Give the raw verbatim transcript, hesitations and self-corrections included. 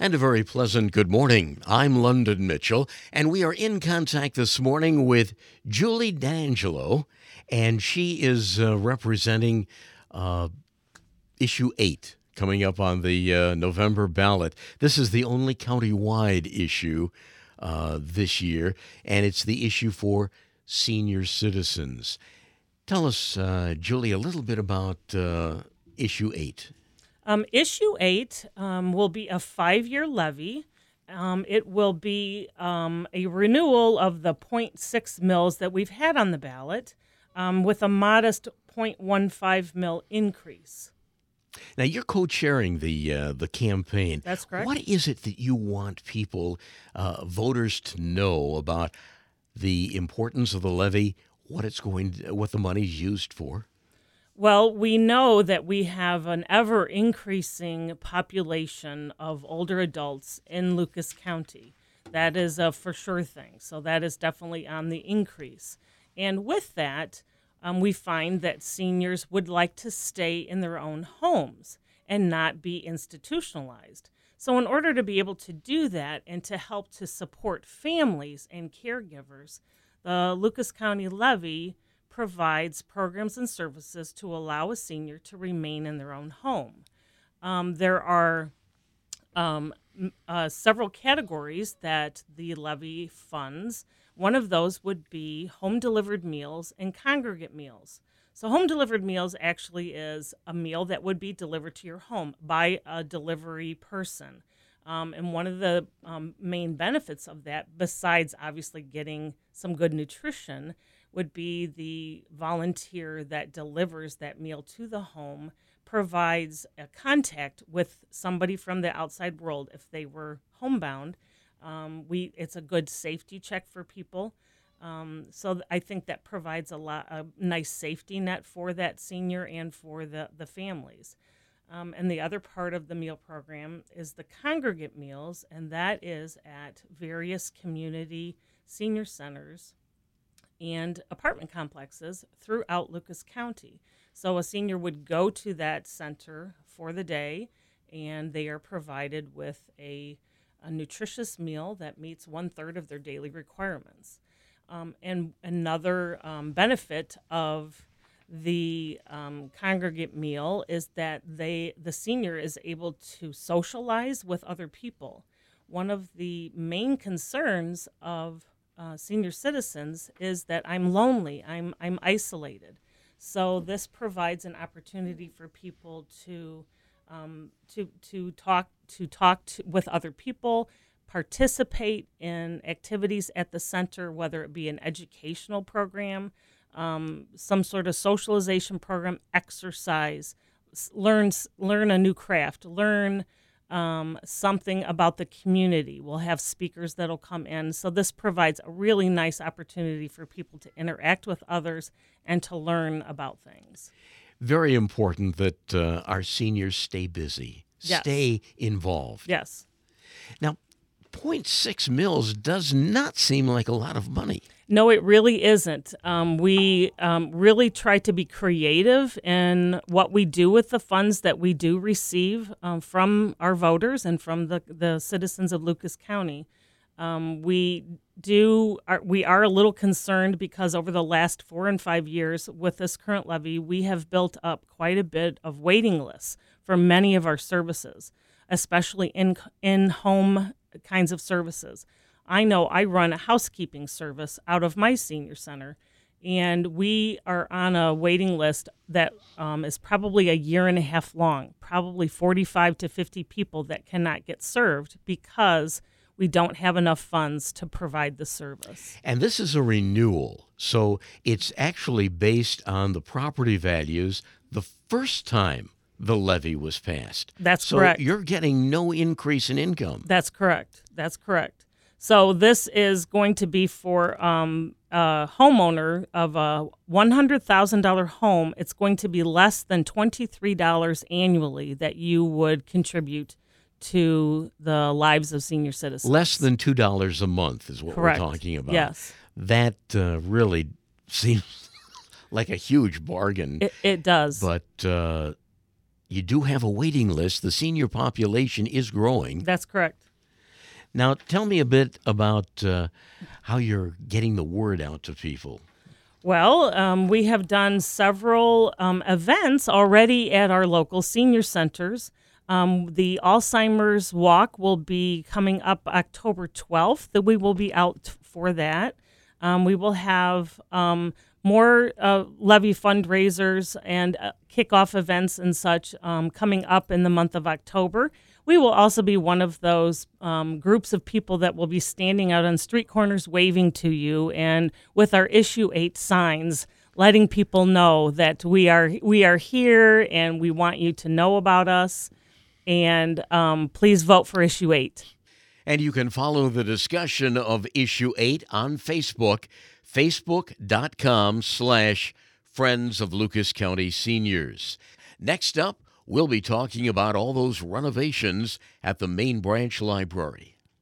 And a very pleasant good morning. I'm London Mitchell, and we are in contact this morning with Julie D'Angelo, and she is uh, representing uh, issue eight coming up on the uh, November ballot. This is the only county-wide issue uh, this year, and it's the issue for senior citizens. Tell us, uh, Julie, a little bit about uh, issue eight. Um, issue eight um, will be a five-year levy. Um, it will be um, a renewal of the zero point six mils that we've had on the ballot um, with a modest zero point one five mil increase. Now, you're co-chairing the uh, the campaign. That's correct. What is it that you want people, uh, voters, to know about the importance of the levy, what it's going, to, what the money's used for? Well, we know that we have an ever-increasing population of older adults in Lucas County. That is a for sure thing. So that is definitely on the increase. And with that, um, we find that seniors would like to stay in their own homes and not be institutionalized. So in order to be able to do that and to help to support families and caregivers, the Lucas County levy provides programs and services to allow a senior to remain in their own home. Um, there are um, uh, several categories that the levy funds. One of those would be home-delivered meals and congregate meals. So home-delivered meals actually is a meal that would be delivered to your home by a delivery person. Um, and one of the um, main benefits of that, besides obviously getting some good nutrition, would be the volunteer that delivers that meal to the home provides a contact with somebody from the outside world if they were homebound. Um, we it's a good safety check for people. Um, so th- I think that provides a lot a nice safety net for that senior and for the, the families. Um, and the other part of the meal program is the congregate meals, and that is at various community senior centers and apartment complexes throughout Lucas County. So a senior would go to that center for the day, and they are provided with a, a nutritious meal that meets one-third of their daily requirements. Um, and another um, benefit of the um, congregate meal is that they the senior is able to socialize with other people. One of the main concerns of Uh, senior citizens is that I'm lonely, I'm I'm isolated. So this provides an opportunity for people to um, to to talk to talk to, with other people, participate in activities at the center, whether it be an educational program, um, some sort of socialization program, exercise, learn learn a new craft, learn Um, something about the community. We'll have speakers that'll come in. So this provides a really nice opportunity for people to interact with others and to learn about things. Very important that uh, our seniors stay busy, Yes. stay involved. Yes. Now, zero point six mils does not seem like a lot of money. No, it really isn't. Um, we um, really try to be creative in what we do with the funds that we do receive um, from our voters and from the, the citizens of Lucas County. Um, we do are, we are a little concerned because over the last four and five years with this current levy, we have built up quite a bit of waiting lists for many of our services, especially in in home kinds of services. I know I run a housekeeping service out of my senior center, and we are on a waiting list that um, is probably a year and a half long, probably forty-five to fifty people that cannot get served because we don't have enough funds to provide the service. And this is a renewal, so it's actually based on the property values the first time the levy was passed. That's so correct. So you're getting no increase in income. That's correct. That's correct. So this is going to be for um, a homeowner of a one hundred thousand dollars home. It's going to be less than twenty-three dollars annually that you would contribute to the lives of senior citizens. Less than two dollars a month is what Correct. we're talking about. Yes. That uh, really seems like a huge bargain. It, it does. But uh, you do have a waiting list. The senior population is growing. That's correct. Now, tell me a bit about uh, how you're getting the word out to people. Well, um, we have done several um, events already at our local senior centers. Um, the Alzheimer's Walk will be coming up October twelfth, that we will be out for that. Um, we will have um, more uh, levy fundraisers and uh, kickoff events and such um, coming up in the month of October. We will also be one of those um, groups of people that will be standing out on street corners waving to you, and with our issue eight signs, letting people know that we are we are here and we want you to know about us. And um, please vote for issue eight. And you can follow the discussion of issue eight on Facebook, facebook.com slash Friends of Lucas County Seniors. Next up, we'll be talking about all those renovations at the main branch library.